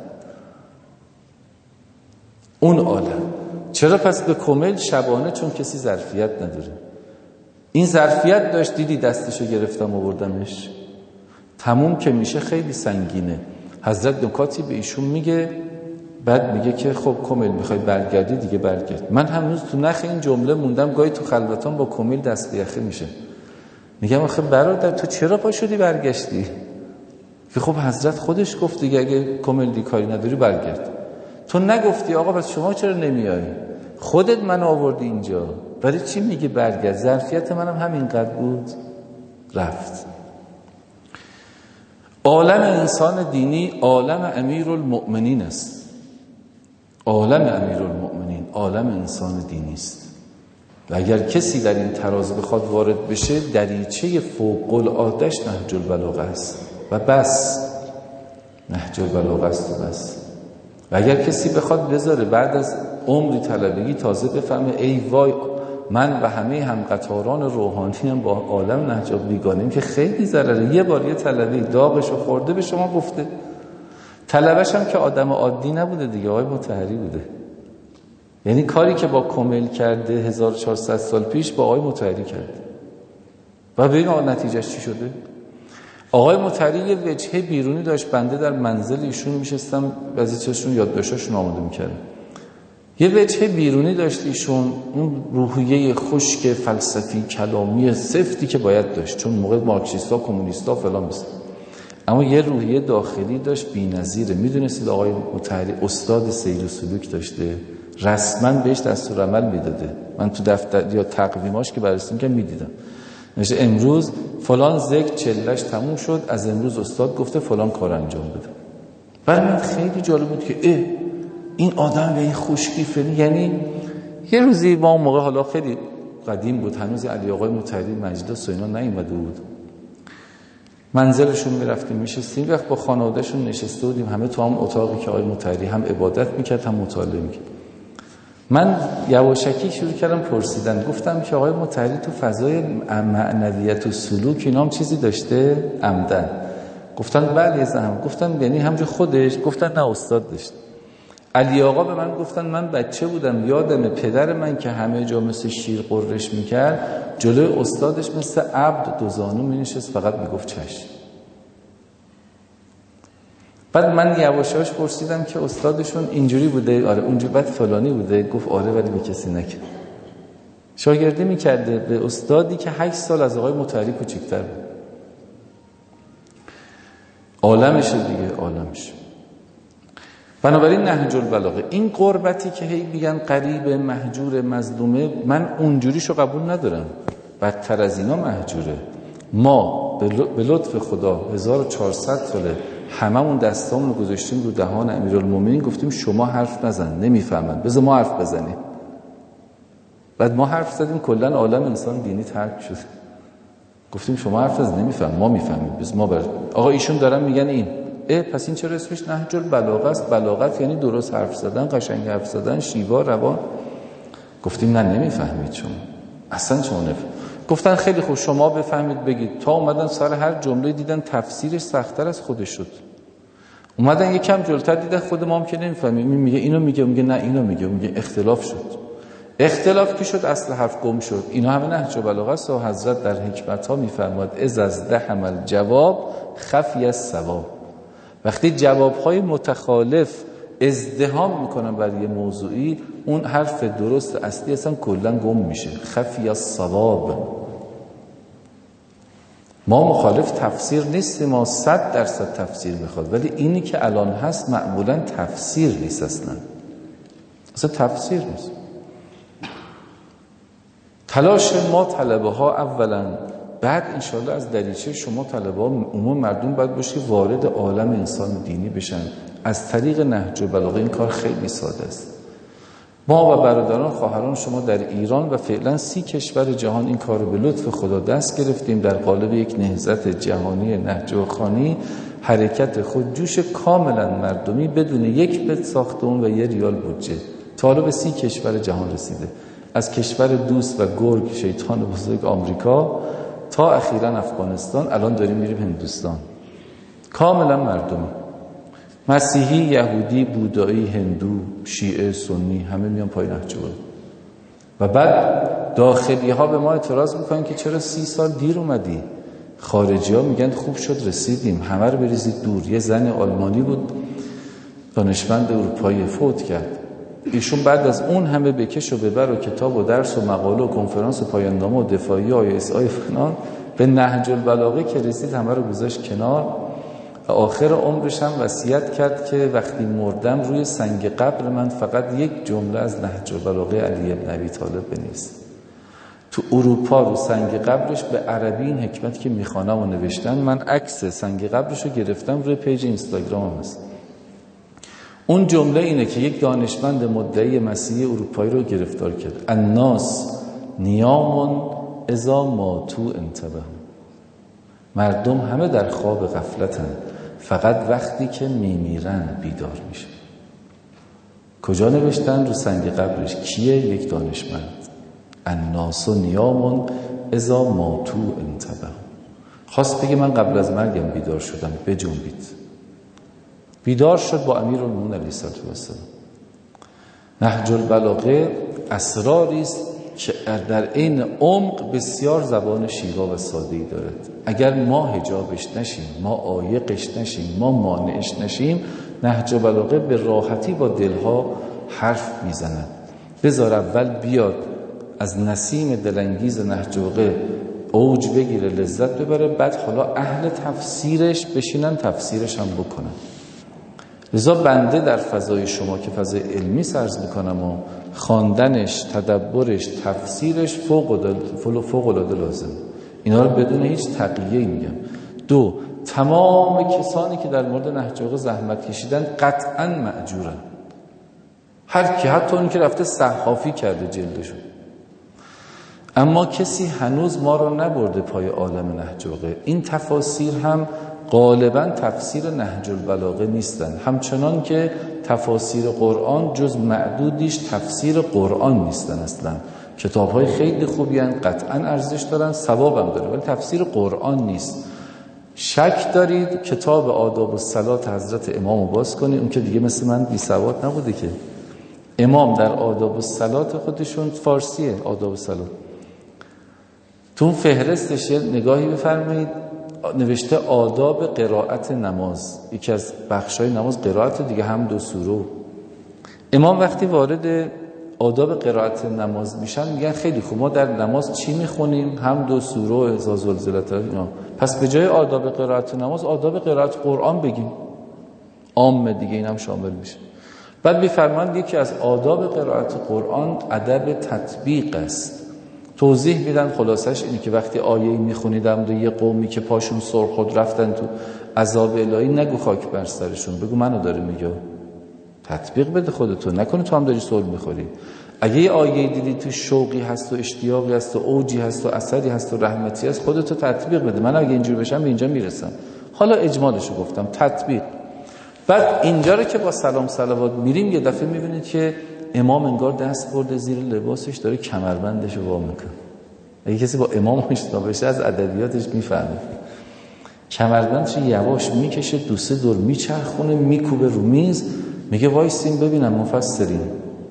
اون عالم چرا پس به کمیل شبانه؟ چون کسی ظرفیت نداره. این ظرفیت داشت، دیدی دستشو گرفتم آوردمش، تموم که میشه خیلی سنگینه. حضرت نکاتی به ایشون میگه، بعد میگه که خب کمیل میخوای برگردی دیگه برگرد. من هنوز تو نخ این جمله موندم، گاهی تو خلوتان با کمیل دست به یخه میشه. میگم آخه برادر تو چرا پا شدی برگشتی؟ که خب حضرت خودش گفت دیگه اگه کمیل دی کاری نداری برگرد. تو نگفتی آقا پس شما چرا نمیایی؟ خودت من آوردی اینجا، برای چی میگه برگرد؟ ظرفیت منم همینقدر بود، رفت. عالم انسان دینی عالم امیرالمؤمنین است. عالم امیرالمؤمنین عالم انسان دینی است. و اگر کسی در این تراز بخواد وارد بشه، دریچه فوق العاده‌اش نهج البلاغه است و بس. نهج البلاغه است و بس. و اگر کسی بخواد بذاره بعد از عمری طلبگی تازه بفهمه ای وای من و همه همقطاران روحانی هم با عالم نهج بیگانیم، که خیلی ضرره. یه بار یه طلبه داغشو خورده به شما گفته، طلبش هم که آدم عادی نبوده دیگه، آقای مطهری بوده. یعنی کاری که با کمیل کرده 1400 سال پیش با آقای مطهری کرده. و ببین نتیجهش چی شده. آقای مطهری یه وجهه بیرونی داشت، بنده در منزل ایشون میشستم، بعضی چیزشون یادداشتاشون آماده میکردم. یه وجهه بیرونی داشت ایشون، اون روحیه خشک فلسفی کلامی سفتی که باید داشت، چون موقع مارکسیستا کمونیستا فلان است. اما یه روحیه داخلی داشت بی‌نظیره. میدونستید آقای مطهری استاد سیر و سلوک داشته، رسما بهش دستورالعمل میداده. من تو دفتر یا تقویماش که بررسی که میدیدم، نشه امروز فلان ذکر چلش تموم شد، از امروز استاد گفته فلان کار انجام بده. برای من خیلی جالب بود که این آدم به این خشکی فنی. یعنی یه روزی ما اون موقع، حالا خیلی قدیم بود، هنوز علی آقای مطهری مجلس و اینا نیومده بود، منزلشون میرفتیم میشستیم، وقت با خانوادهشون نشسته بودیم، همه تو هم اتاقی که آقای مطهری هم عبادت میکرد هم مطالعه میکرد. من یواشکی شروع کردم پرسیدن، گفتم که آقای مطهری تو فضای معنویت و سلوک اینا هم چیزی داشته عمدن؟ گفتن بله زهم. گفتم یعنی همجا خودش؟ گفتن نه استاد داشت. علی آقا به من گفتن من بچه بودم یادم پدر من که همه جا مثل شیر قررش میکرد، جلوی استادش مثل عبد دوزانو مینشست فقط میگفت چشم. بعد من یواشاش پرسیدم که استادشون اینجوری بوده؟ آره اونجوری. بعد فلانی بوده؟ گفت آره ولی به کسی نکرد. شاگردی میکرده به استادی که 8 سال از آقای مطهری کوچیک‌تر بود. عالمشه دیگه، عالمشه. بنابراین نهج البلاغه، این قربتی که هی میگن غریب مهجور مظلومه، من اونجوریشو قبول ندارم. بدتر از اینا مهجوره. ما به لطف خدا 1400 ساله هممون دستامون رو گذاشتیم رو دهان امیرالمومنین، گفتیم شما حرف نزن، نمیفهمن، بذار ما حرف بزنیم. بعد ما حرف زدیم، کلا عالم انسان دینی ترک شد. گفتیم شما حرف نزن، نمیفهم، ما میفهمیم، بذار ما آقا ایشون دارن میگن این پس این چرا اسمش نهج البلاغه است؟ بلاغت یعنی درست حرف زدن، قشنگ حرف زدن، شیوا روان. گفتیم نه نمیفهمید شما، اصلا شما نفهم. گفتن خیلی خوب شما بفهمید بگید. تا اومدن سر هر جمله دیدن تفسیرش سخت‌تر از خودش شد. اومدن یکم جلوتر دیدن خود ما هم که نمی‌فهمیم، میگه اینو میگه، میگه نه اینو میگه اختلاف شد. اختلاف که شد اصل حرف گم شد. اینا همه نهج بلاغه است و حضرت در حکمت‌ها می‌فرماد از ازدحم الجواب خفی الصواب. وقتی جواب‌های متخالف ازدحام میکنن برای یه موضوعی، اون حرف درست اصلی اصلا کلا گم میشه. خفی الصواب. ما مخالف تفسیر نیستیم، ما 100% تفسیر میخواد، ولی اینی که الان هست معمولا تفسیر نیست، اصلا تفسیر نیست. تلاش ما طلبه ها اولا، بعد انشالله از دریچه شما طلبه ها عموم مردم باید باشی وارد عالم انسان دینی بشن از طریق نهج بلاغه. این کار خیلی ساده است. ما و برادران خواهران شما در ایران و فعلا 30 کشور جهان این کار به لطف خدا دست گرفتیم. در قالب یک نهضت جهانی نهج خوانی حرکت خودجوش کاملا مردمی بدون یک بت ساختمون و 1 ریال بودجه تا حالا به 30 کشور جهان رسیده. از کشور دوست و گرگ شیطان بزرگ آمریکا تا اخیراً افغانستان، الان داریم میریم هندوستان. کاملا مردمی، مسیحی، یهودی، بودایی، هندو، شیعه، سنی، همه میان پای نهج بلاغه. و بعد داخلی ها به ما اعتراض میکنن که چرا 30 سال دیر اومدی. خارجی ها میگن خوب شد رسیدیم، همه رو بریزید دور. یه زن آلمانی بود، دانشمند اروپایی، فوت کرد. ایشون بعد از اون همه بکش و ببر و کتاب و درس و مقاله و کنفرانس و پایان نامه و دفاعی آیسای فلان، به نهج البلاغه که رسید همه رو گذاشت کنار. و آخر عمرش هم وصیت کرد که وقتی مردم روی سنگ قبر من فقط یک جمله از نهج البلاغه علی بن ابی طالب بنویس. تو اروپا رو سنگ قبرش به عربی این حکمت که میخوانم و نوشتن. من عکس سنگ قبرش رو گرفتم، روی پیج اینستاگرام هست. اون جمله اینه که یک دانشمند مدعی مسیحی اروپایی رو گرفتار کرد. الناس نیام اذا ماتوا انتبهوا. مردم همه در خواب غفلتن، فقط وقتی که میمیرن بیدار میشه. کجا نوشتن؟ رو سنگ قبرش. کیه؟ یک دانشمند. الناس نیام اذا ماتوا انتبهوا. خواست بگه من قبل از مرگم بیدار شدم، بجنبید. بیدار شد با امیرالمومنین علیه السلام. نهج البلاغه اسراری است که در عین عمق بسیار زبان شیوا و ساده‌ای دارد. اگر ما حجابش نشیم، ما عایقش نشیم، ما مانعش نشیم، نهج البلاغه به راحتی با دلها حرف میزند. بذار اول بیاد از نسیم دلانگیز نهج البلاغه اوج بگیره، لذت ببره، بعد حالا اهل تفسیرش بشینن تفسیرش هم بکنن. لذا بنده در فضای شما که فضای علمی عرض میکنم و خواندنش، تدبرش، تفسیرش فوق العاده لازم. اینا رو بدون هیچ تقییدی میگم. 2. تمام کسانی که در مورد نهج البلاغه زحمت کشیدن قطعا مأجورن. هر کی، حتی اون که رفته صحافی کرده جلدشو. اما کسی هنوز ما رو نبرده پای عالم نهج البلاغه. این تفاسیر هم غالبا تفسیر نهج البلاغه نیستن، همچنان که تفاسیر قرآن جز معدودیش تفسیر قرآن نیستن. اصلا کتاب‌های خیلی خوبی هستند، قطعا ارزش دارن، ثواب هم داره، ولی تفسیر قرآن نیست. شک دارید کتاب آداب الصلات حضرت امامو باز کنید، اون که دیگه مثل من بی سواد نبوده که. امام در آداب الصلات خودشون فارسیه، آداب الصلات، تو اون فهرستش نگاهی بفرمایید، نوشته آداب قرائت نماز. یکی از بخشای نماز قرائت، دیگه هم 2 سوره. امام وقتی وارد آداب قرائت نماز میشن میگن خیلی خوب، ما در نماز چی میخونیم؟ هم 2 سوره و اذا زلزلت اینا. پس به جای آداب قرائت نماز آداب قرائت قرآن بگیم، عام دیگه اینم شامل میشه. بعد میفرمایند یکی از آداب قرائت قرآن ادب تطبیق است. توضیح میدن، خلاصش اینه که وقتی آیه‌ای میخونیدم در یه قومی که پاشون سر خود رفتن تو عذاب الهی، نگو خاک بر سرشون، بگو منو داره میگه. تطبیق بده خودتو، نکنه تو هم داری سر میخوری. اگه یه آیه‌ای دیدی تو شوقی هست و اشتیاقی هست و اوجی هست و اثری هست و رحمتی هست، خودتو تطبیق بده. من اگه اینجوری بشم به اینجا میرسم. حالا اجمالشو گفتم، تطبیق. بعد اینجا رو که با سلام صلوات میریم، یه دفعه میبینید که امام انگار دست برده زیر لباسش، داره کمربندشو وا میکنه. اگه کسی با امام آشنا بشه از ادبیاتش میفهمه. کمربندش یواش میکشه، 2-3 دور میچرخونه، میکوبه رو میز، میگه وایسین ببینم مفسرین.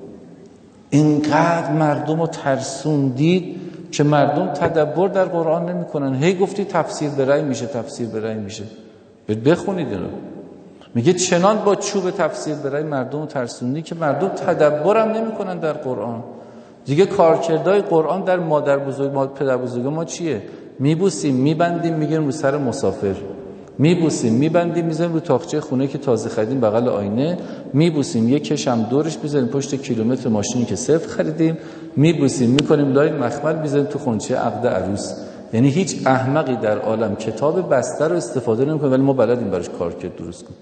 اینقدر مردم رو ترسوندید که مردم تدبر در قرآن نمیکنن. هی گفتی تفسیر به رأی میشه، تفسیر به رأی میشه. بخونید اینو. میگه چنان با چوب تفسیر به رأی مردم رو ترسوندی که مردم تدبر هم نمیکنن در قرآن. دیگه کارکردهای قرآن در مادر بزرگ ما پدر بزرگ ما چیه؟ میبوسیم میبندیم میگیم رو سر مسافر، میبوسیم میبندیم میذاریم رو تاقچه خونه که تازه خریدیم بغل آینه، میبوسیم یک کشم دورش میذاریم پشت کیلومتر ماشینی که صفر خریدیم، میبوسیم میکنیم لای مخمل میذاریم تو خونچه عقد عروس. یعنی هیچ احمقی در عالم کتاب بسته رو استفاده نمیکنه، ولی ما بلدیم براش کارکرد درست کنیم.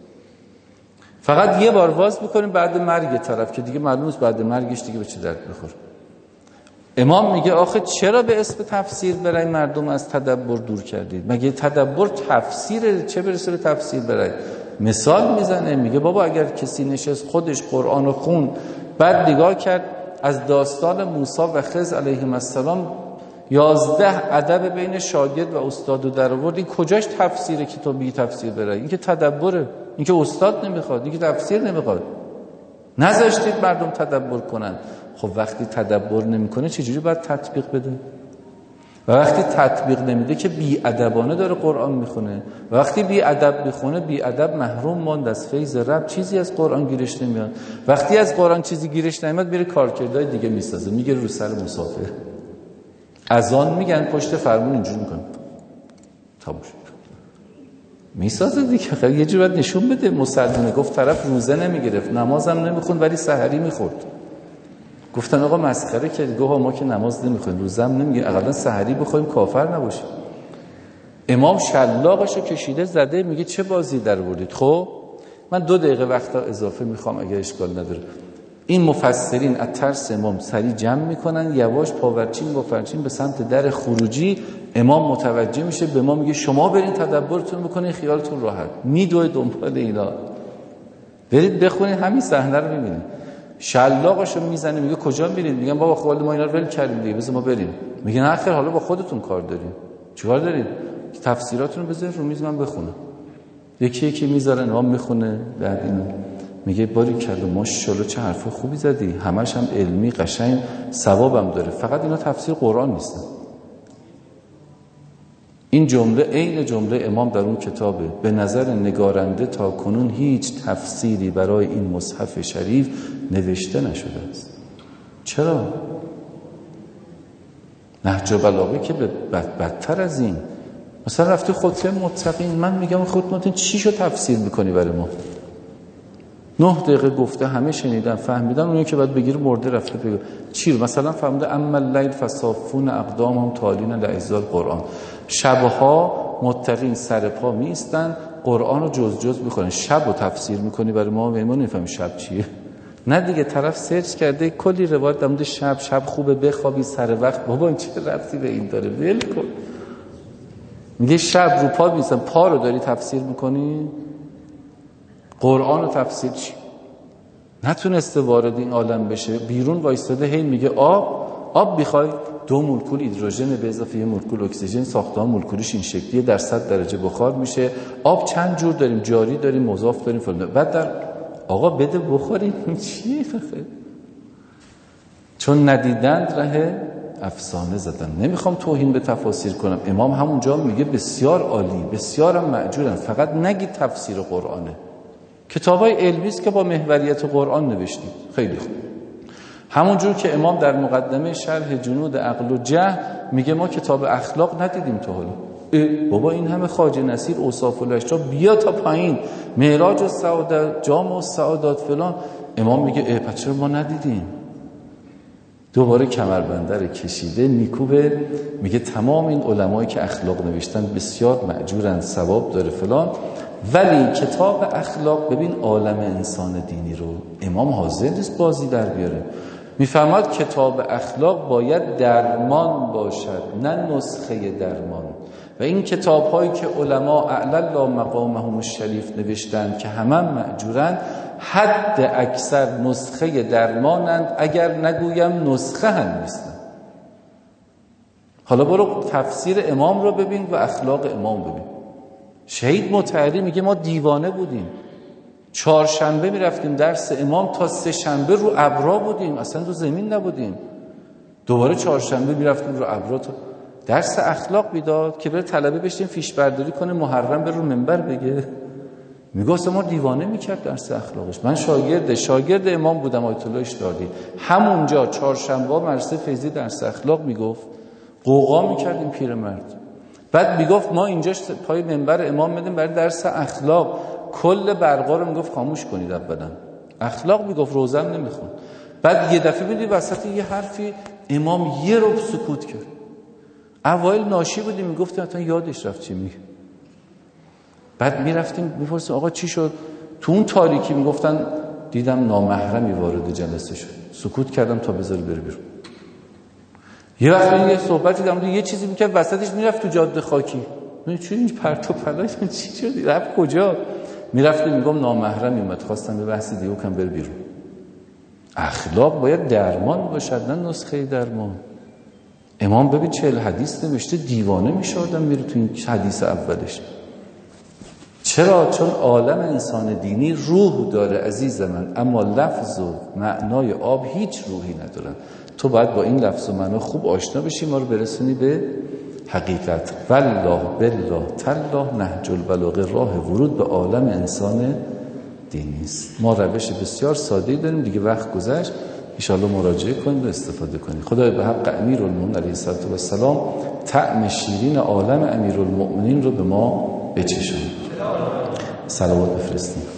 فقط یه بار واز میکنیم بعد مرگ طرف که دیگه معلوم است بعد مرگش دیگه به چه درد بخوره. امام میگه آخه چرا به اسم تفسیر برای مردم از تدبر دور کردید؟ مگه تدبر تفسیره؟ چه برسه به تفسیر برای؟ مثال میزنه، میگه بابا اگر کسی نشست خودش قرآن رو خون، بعد نگاه کرد از داستان موسی و خضر علیهم السلام 11 ادب بین شاگرد و استاد رو در آورد، این کجاش تفسیره که تو بی تفسیر برای؟ این که تدبره، این که استاد نمیخواد، این که تفسیر نمیخواد. نذاشتید مردم تدبر کنن. خب وقتی تدبر نمیکنه چجوری باید تطبیق بده؟ و وقتی تطبیق نمیده که بی ادبانه داره قرآن میخونه. و وقتی بی ادب میخونه، بی ادب محروم ماند از فیض رب، چیزی از قرآن گیرش نمیاد. وقتی از قرآن چیزی گیرش نمیاد میره کارکردهای دیگه میسازه، میگه رو سر مسافر. اذان میگن پشت فرمون اینجوری میکنه تابوش میسازه دیگه. یه جور باید نشون بده. مسلمانه گفت طرف روزه نمیگرفت، نمازم نمیخوند، ولی سحری میخورد. گفتن آقا مسخره کردی. گفت ما که نماز نمیخونیم، روزه هم نمیگیریم، اقلا سحری بخوریم کافر نباشیم. امام شلاقشو کشیده زده، میگه چه بازی در آوردید؟ خب من 2 دقیقه وقتا اضافه میخوام اگه اشکال نداره. این مفسرین از ترس امام سری جمع میکنن، یواش پاورچین با فرچین به سمت در خروجی. امام متوجه میشه، به ما میگه شما برین تدبرتون بکنین خیالتون راحت. میدوه دنبال اینا. برید بخونید همین صحنه رو میبینید. شلاقشو میزنه، میگه کجا میرید؟ میگن بابا خود ما اینا رو ول کردیم دیگه، بذار ما بریم. میگن آخر حالا با خودتون کار داریم. چیکار دارید؟ تفسیراتون رو بذارید رو میز من بخونم. یکی یکی میذارن امام میخونه. بعد اینو میگه باریکلا ماشاءالله چه حرف خوبی زدی، همش هم علمی قشنگ ثوابم داره، فقط اینا تفسیر قرآن نیستن. این جمله عین جمله امام در اون کتابه. به نظر نگارنده تا کنون هیچ تفسیری برای این مصحف شریف نوشته نشده است. چرا؟ نهج بلاغه که بدتر از این. مثلا رفته خطبه متقین، من میگم خطبه متقین چی شو تفسیر میکنی برای ما؟ 9 دقیقه گفته، همه شنیدن فهمیدن، اونی که باید بگیره مرده رفته بگه چی رو؟ مثلا فهمیده اما اللیل فصافون اقدامهم تالین لعزال قرآن. شبها متقین سر پا میستن قرآن رو جز میکنن. شب رو تفسیر میکنی برای ما نمیفهمی شب چیه؟ نه دیگه، طرف سرچ کرده کلی روایت در مورد شب خوبه بخوابی سر وقت. بابا این چه ربطی به این داره؟ ول کن. میگه شب رو پا میستن، پا رو داری تفسیر میکنی؟ قرآن و تفسیر چی؟ نتونسته وارد این عالم بشه، بیرون وایستاده هی میگه آب میخوای؟ 2 مولکول هیدروژن به اضافه 1 مولکول اکسیژن، ساختمان مولکولیش این شکلیه، در 100 درجه بخار میشه. آب چند جور داریم، جاری داریم، مضاف داریم فلان. بعد در آقا بده بخوریم. چیه خفه؟ چون ندیدند ره افسانه زدن. نمیخوام توهین به تفاسیر کنم، امام همونجا میگه بسیار عالی، بسیارم مأجورن، فقط نگید تفسیر قرآنه. کتابای علمی است که با محوریت قرآن نوشتید. خیلی خوب. همونجور که امام در مقدمه شرح جنود عقل و جهل میگه ما کتاب اخلاق ندیدیم تا حالا. بابا این همه خواجه نصیر اوصاف الاشراف بیا تا پایین، معراج السعادت، جامع السعادات فلان. امام میگه پس چرا ما ندیدیم؟ دوباره کمربنده رو کشیده میکوبه، میگه تمام این علمایی که اخلاق نوشتن بسیار مأجورن، ثواب داره فلان. ولی کتاب اخلاق، ببین عالم انسان دینی رو امام حاضر نیست بازی در بیاره. میفرماد کتاب اخلاق باید درمان باشد، نه نسخه درمان. و این کتاب هایی که علما اعلی مقامهم الشریف نوشتند که همه مأجورند، حد اکثر نسخه درمانند، اگر نگویم نسخه هم نیستند. حالا برو تفسیر امام رو ببین و اخلاق امام ببین. شهید مطهری میگه ما دیوانه بودیم، چهارشنبه میرفتیم درس امام تا سه شنبه رو ابرا بودیم، اصلا رو زمین نبودیم، دوباره چهارشنبه میرفتیم رو ابرا تا درس اخلاق میداد که بره طلبه بشیم فیش برداری کنه محرم بره رو منبر بگه. میگه اصلا ما دیوانه میکرد درس اخلاقش. من شاگرد امام بودم آیت الله اشتاردی، همونجا چهارشنبه مدرسه فیضی درس اخلاق میگفت، قوقا میکردیم پیرمرد. بعد میگفت ما اینجا پای منبر امام میدیم برای درس اخلاق، کل برقا رو میگفت خاموش کنید اولا، اخلاق میگفت، روزم نمیخوند. بعد یه دفعه میدی وسط یه حرفی امام یه ربع سکوت کرد. اوایل ناشی بودیم میگفتیم حتی یادش رفت چی میگه. بعد میرفتیم میپرسیم آقا چی شد؟ تو اون تاریکی میگفتن دیدم نامحرمی وارد جلسه شد، سکوت کردم تا بذاری بره بیرون. یه وقت یه صحبتی دارم یه چیزی میکرد وسطش میرفت تو جاده خاکی، چی این پرت و پلا چی شد؟ رفت کجا؟ میرفتیم میگم نامحرمی اومد، خواستم به بحث دیگه کم بره بیرون. اخلاق باید درمان باشد نه نسخه درمان. امام ببین 40 حدیث نوشته، دیوانه میشه آدم میره تو این حدیث اولش. چرا؟ چون عالم انسان دینی روح داره عزیز من، اما لفظ و معنای آب هیچ روحی ندارن. تو باید با این لفظ و معنا خوب آشنا بشی، ما رو برسونی به حقیقت. والله بالله تالله نهج البلاغه راه ورود به عالم انسان دینی است. ما روش بسیار ساده‌ای داریم دیگه، وقت گذشت، ان شاءالله مراجعه کنید و استفاده کنید. خدای به حق امیرالمومنین علیه السلام طعم شیرین عالم امیرالمومنین رو به ما بچشونه. صلوات بفرستیم.